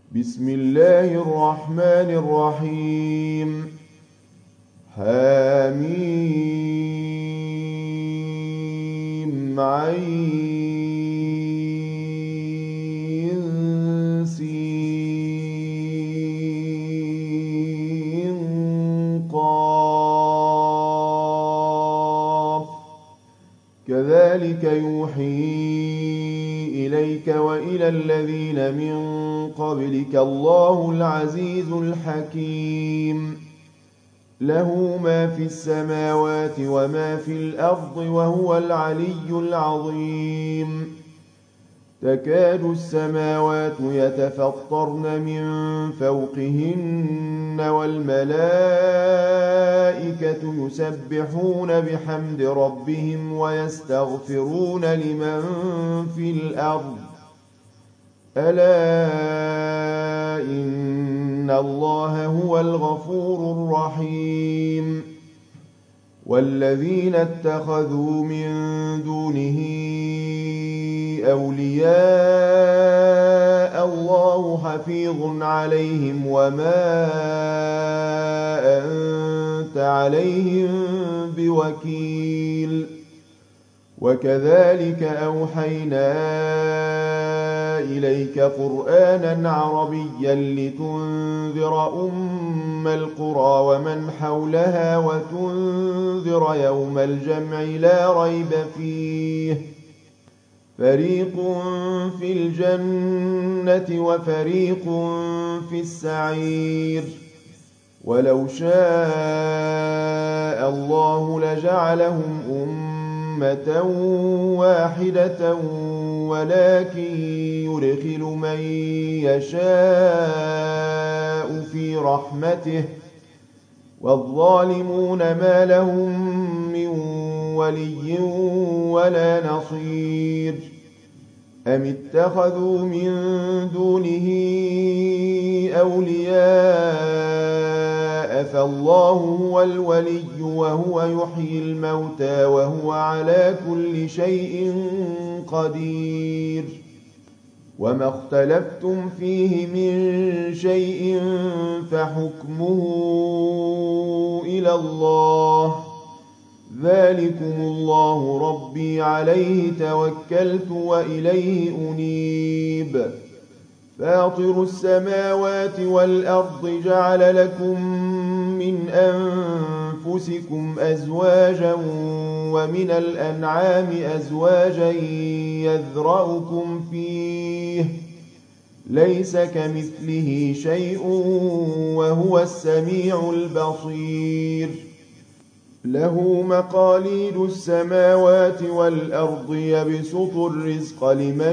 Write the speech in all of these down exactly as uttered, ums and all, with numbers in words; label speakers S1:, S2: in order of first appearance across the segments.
S1: بسم الله الرحمن الرحيم حميم عين سين قاف كذلك يوحي إليك وإلى الذين من قبلك الله العزيز الحكيم له ما في السماوات وما في الأرض وهو العلي العظيم تكاد السماوات يتفطرن من فوقهن والملائكة يسبحون بحمد ربهم ويستغفرون لمن في الأرض ألا إن الله هو الغفور الرحيم والذين اتخذوا من دونه أولياء الله حفيظ عليهم وما أنت عليهم بوكيل وكذلك أوحينا إليك قرآنا عربيا لتنذر أم القرى ومن حولها وتنذر يوم الجمع لا ريب فيه فريق في الجنة وفريق في السعير ولو شاء الله لجعلهم أمة واحدة ولكن يدخل من يشاء في رحمته والظالمون ما لهم من ولي ولا نصير أم اتخذوا من دونه أولياء فالله هو الولي وهو يحيي الموتى وهو على كل شيء قدير وما اختلفتم فيه من شيء فحكمه إلى الله ذلكم الله ربي عليه توكلت وإليه أنيب فاطر السماوات والأرض جعل لكم من أنفسكم أزواجا ومن الأنعام أزواجا يذرأكم فيه ليس كمثله شيء وهو السميع البصير له مقاليد السماوات والأرض يبسط الرزق لمن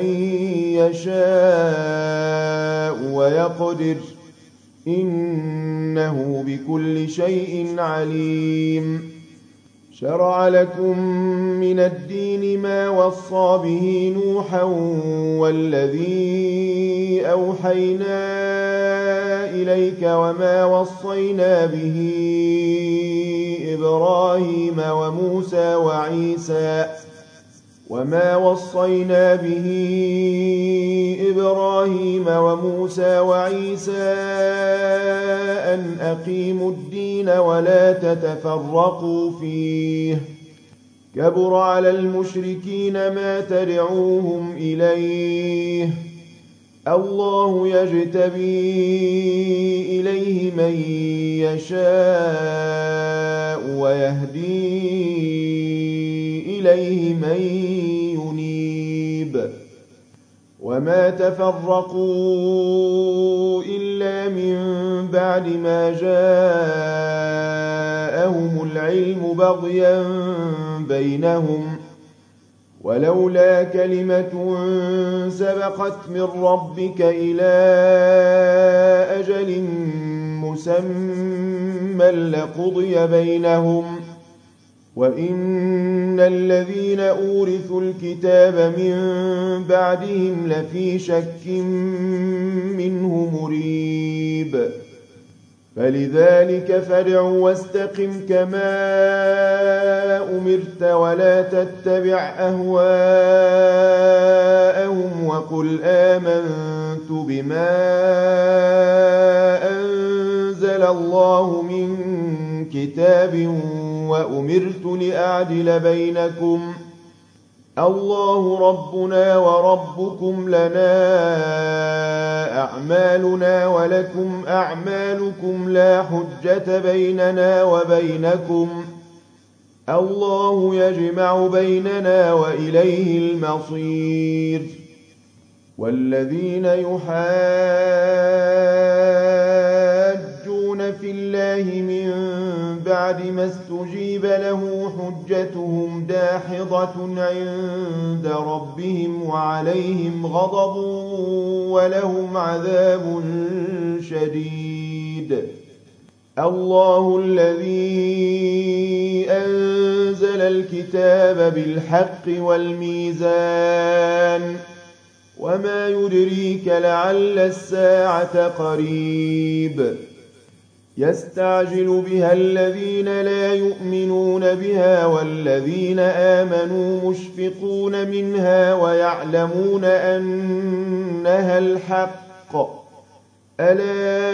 S1: يشاء ويقدر إنه بكل شيء عليم شرع لكم من الدين ما وصى به نوحا والذي أوحينا إليك وما وصينا به إبراهيم وموسى وعيسى وما وصينا به إبراهيم وموسى وعيسى أن أقيموا الدين ولا تتفرقوا فيه كبر على المشركين ما تدعوهم إليه الله يجتبي إليه من يشاء ويهدي إليه من ينيب وما تفرقوا إلا من بعد ما جاءهم العلم بغيا بينهم ولولا كلمة سبقت من ربك إلى أجل مسمى لقضي بينهم وإن الذين أورثوا الكتاب من بعدهم لفي شك منه مريب فلذلك فادع واستقم كما أمرت ولا تتبع أهواءهم وقل آمنت بما أنزل الله من كتاب وأمرت لأعدل بينكم الله ربنا وربكم لنا أعمالنا ولكم أعمالكم لا حجة بيننا وبينكم الله يجمع بيننا وإليه المصير والذين يحاجون في الله من بعد ما استجيب له حجتهم داحضة عند ربهم وعليهم غضب ولهم عذاب شديد الله الذي أنزل الكتاب بالحق والميزان وما يدريك لعل الساعة قريب يستعجل بها الذين لا يؤمنون بها والذين آمنوا مشفقون منها ويعلمون أنها الحق ألا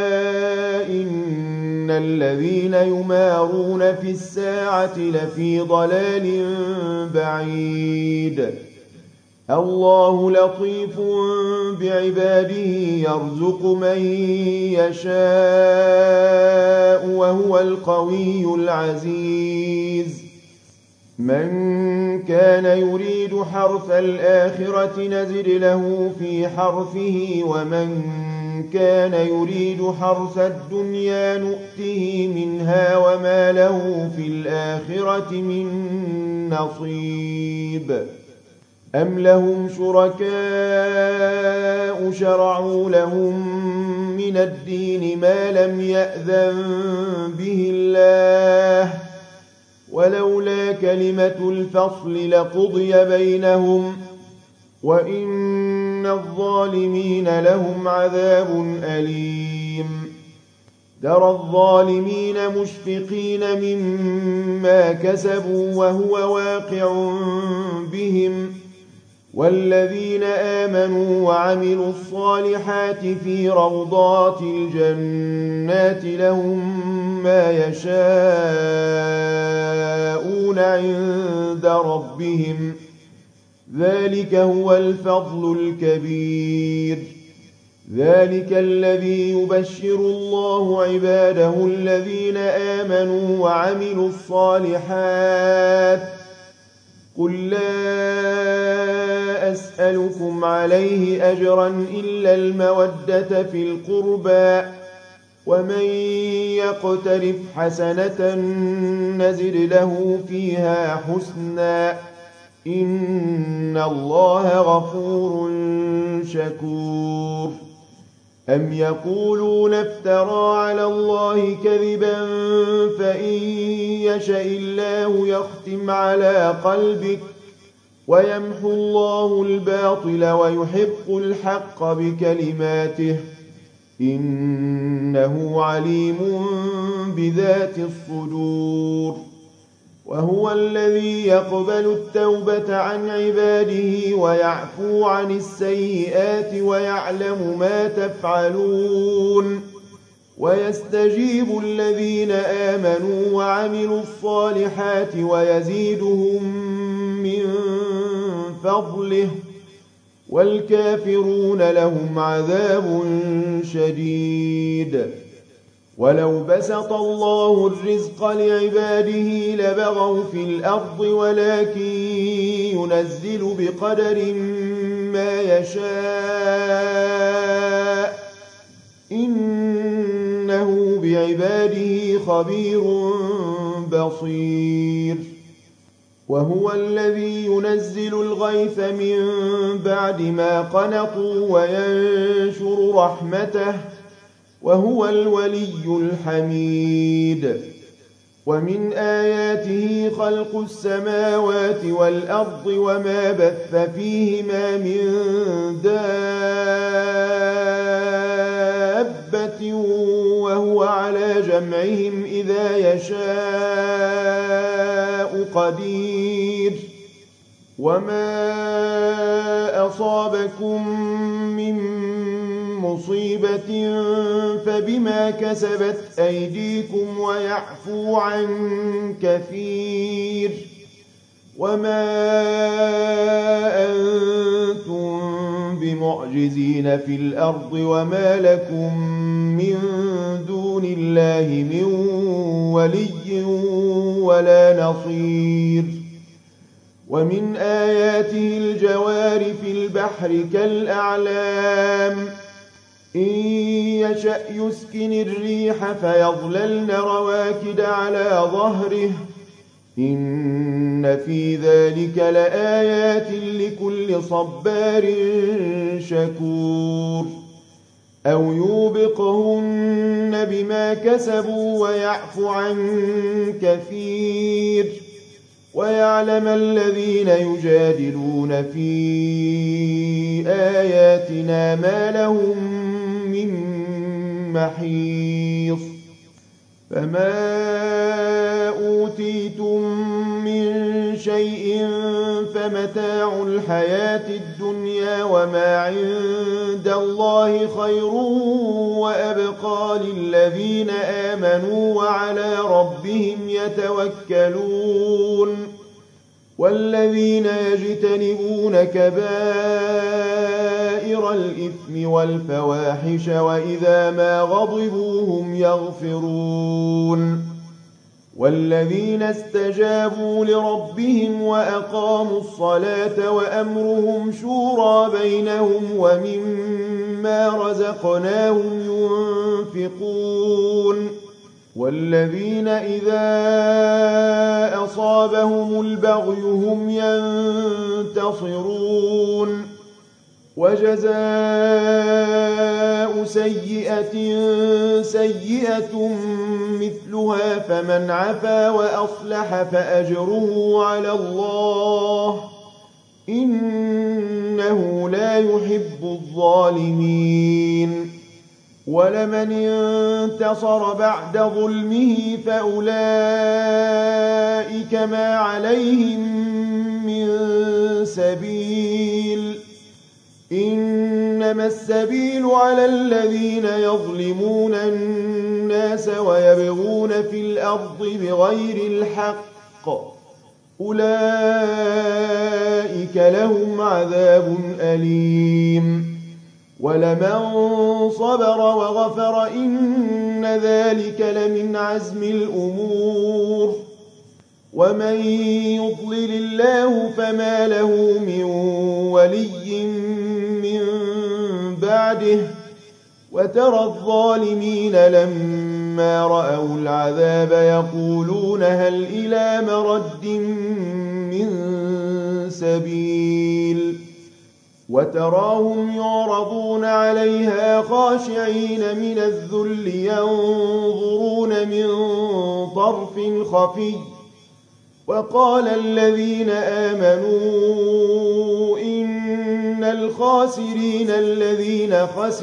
S1: إن الذين يمارون في الساعة لفي ضلال بعيد الله لطيف بعباده يرزق من يشاء وهو القوي العزيز من كان يريد حرث الآخرة نزد له في حرثه ومن كان يريد حرث الدنيا نؤته منها وما له في الآخرة من نصيب أم لهم شركاء شرعوا لهم من الدين ما لم يأذن به الله ولولا كلمة الفصل لقضي بينهم وإن الظالمين لهم عذاب أليم ترى الظالمين مشفقين مما كسبوا وهو واقع بهم والذين آمنوا وعملوا الصالحات في روضات الجنات لهم ما يشاءون عند ربهم ذلك هو الفضل الكبير ذلك الذي يبشر الله عباده الذين آمنوا وعملوا الصالحات قل لا أسألكم عليه أجرا إلا المودة في القربى ومن يقترف حسنة نزد له فيها حسنا إن الله غفور شكور أم يقولون افترى على الله كذبا فإن يشاء الله يختم على قلبك ويمحو الله الباطل ويحق الحق بكلماته إنه عليم بذات الصدور وهو الذي يقبل التوبة عن عباده ويعفو عن السيئات ويعلم ما تفعلون ويستجيب الذين آمنوا وعملوا الصالحات ويزيدهم من فضله والكافرون لهم عذاب شديد ولو بسط الله الرزق لعباده لبغوا في الأرض ولكن ينزل بقدر ما يشاء إنه بعباده خبير بصير وهو الذي ينزل الغيث من بعد ما قنطوا وينشر رحمته وهو الولي الحميد ومن آياته خلق السماوات والأرض وما بث فيهما من دابة وهو جمعهم إذا يشاء قدير وما أصابكم من مصيبة فبما كسبت أيديكم ويعفو عن كثير وما أنتم بمعجزين في الأرض وما لكم من دون الله من ولي ولا نصير ومن آياته الجوار في البحر كالأعلام إن يشأ يسكن الريح فيظللن رواكد على ظهره إن في ذلك لآيات لكل صبار شكور أو يوبقهن بما كسبوا ويعفو عن كثير ويعلم الذين يجادلون في آياتنا ما لهم من محيص فما أوتيتم من شيء فمتاع الحياة الدنيا وما عند الله خير وأبقى للذين آمنوا وعلى ربهم يتوكلون والذين يجتنبون كبائر الإثم والفواحش وإذا ما غضبوا هم يغفرون والذين استجابوا لربهم وأقاموا الصلاة وأمرهم شورى بينهم ومما رزقناهم ينفقون والذين إذا أصابهم البغي هم ينتصرون وجزاء سيئة سيئة مثلها فمن عفا وأصلح فأجره على الله إنه لا يحب الظالمين ولمن انتصر بعد ظلمه فأولئك ما عليهم من سبيل إنما السبيل على الذين يظلمون الناس ويبغون في الأرض بغير الحق أولئك لهم عذاب أليم ولمن صبر وغفر إن ذلك لمن عزم الأمور ومن يضلل الله فما له من ولي من بعده وترى الظالمين لما رأوا العذاب يقولون هل إلى مرد من سبيل وتراهم يعرضون عليها خاشعين من الذل ينظرون من طرف خفي وقال الذين آمنوا إن الخاسرين الذين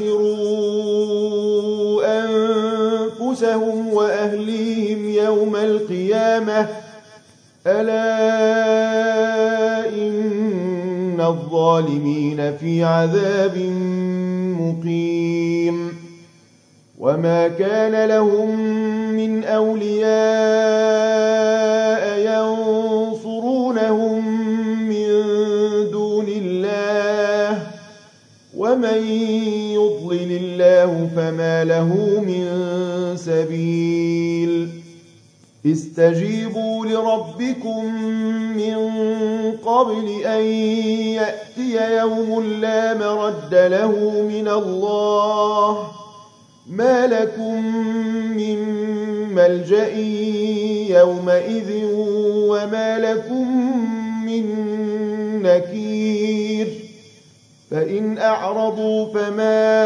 S1: خسروا أنفسهم وأهليهم يوم القيامة ألا إن الظالمين في عذاب مقيم وما كان لهم من أولياء ينصرونهم من دون الله ومن يضلل الله فما له من سبيل استجيبوا لربكم من قبل أن يأتي يوم لا مرد له من الله ما لكم من ملجأ يومئذ وما لكم من نكير فإن أعرضوا فما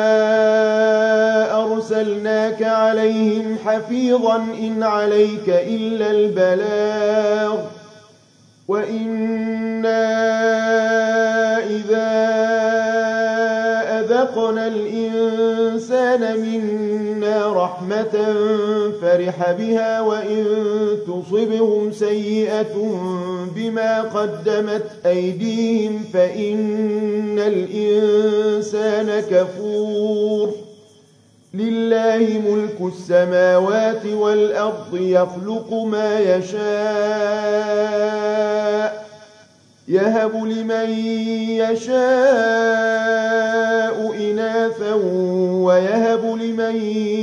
S1: أرسلناك عليهم حفيظا إن عليك إلا البلاغ وإنا إذا أذقنا أذقنا الإنسان منا رحمة فرح بها وإن تصبهم سيئة بما قدمت أيديهم فإن الإنسان كفور لله ملك السماوات والأرض يخلق ما يشاء يهب لمن يشاء إناثا ويهب لمن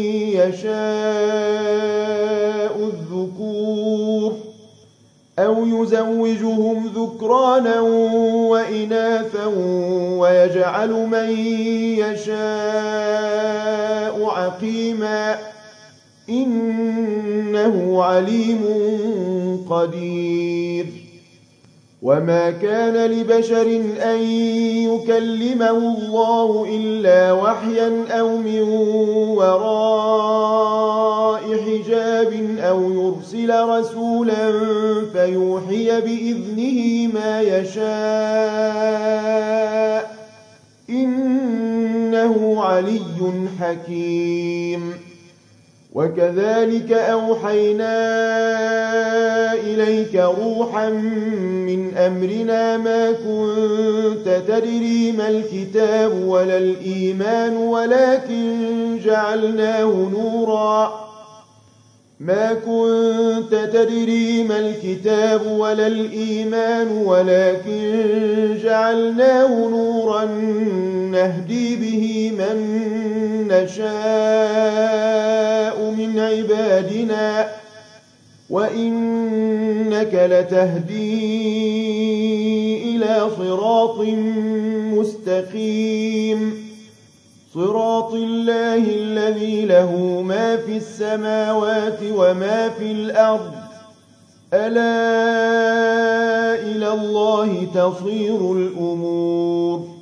S1: يشاء الذكور أو يزوجهم ذكرانا وإناثا ويجعل من يشاء عقيما إنه عليم قدير وما كان لبشر أن يكلمه الله إلا وحيا أو من وراء حجاب أو يرسل رسولا فيوحي بإذنه ما يشاء إنه علي حكيم وكذلك أوحينا إليك روحا من أمرنا ما كنت تدري ما الكتاب ولا الإيمان ولكن جعلناه نورا ما كنت تدري ما الكتاب ولا الإيمان ولكن جعلناه نورا نهدي به من نشاء من عبادنا وإنك لتهدي إلى صراط مستقيم صراط الله الذي له ما في السماوات وما في الأرض ألا إلى الله تصير الأمور